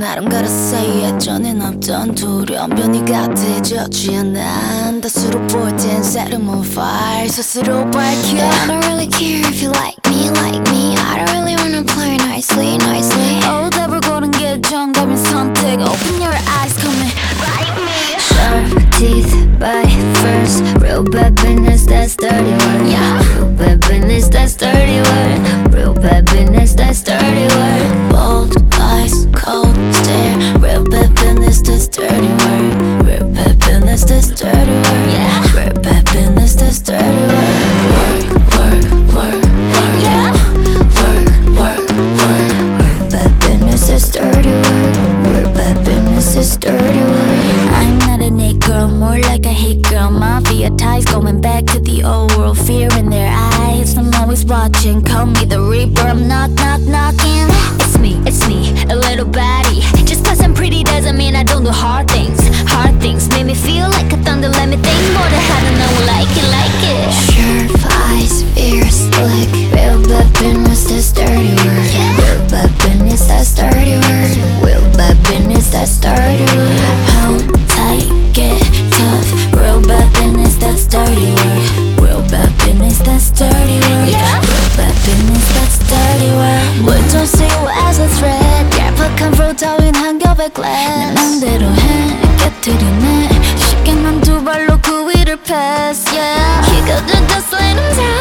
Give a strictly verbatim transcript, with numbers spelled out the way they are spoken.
나름 걸었어 예전엔 없던 두려움 변이 같아져 취한 다수로 보일 땐 set 'em on fire 스스로 밝혀 I don't really care if you like me like me I don't really wanna play nicely nicely 어 답을 고른 게 정답인 선택 Open your eyes come and like me Sharp teeth bite first Real bad business that's dirty word yeah. Real bad business that's dirty word Real bad business that's dirty word Bold eyes cold stare Real bad business that's dirty word Real bad business that's dirty word yeah. Real bad business that's dirty word Work, work, work, work yeah. Work, work, work Real bad business that's dirty word Real bad business that's dirty word I'm not a Nick girl, more like a hit girl Mafia ties going back to the old world Fear in their eyes, I'm always watching Call me the Reaper, I'm knock, knock, knocking It's me, it's me, a little baddie Just cause I'm pretty doesn't mean I don't do hard things Hard things make me feel like a thunder Let me think more than how to know like it, like it Sharp eyes, fierce slick Real bad business, that's dirty word Real bad business, that's dirty word Real bad business, that's dirty word Hold tight, get tough Real bad business, that's dirty word Real bad business, that's dirty word Real bad business, that's dirty word We don't see you as a threat 얄팍한 프로 따윈 한 겹의 glass 내 맘대로 해 깨트리네 쉽게 난 두 발로 그 위를 pass yeah. He got the dust, let him down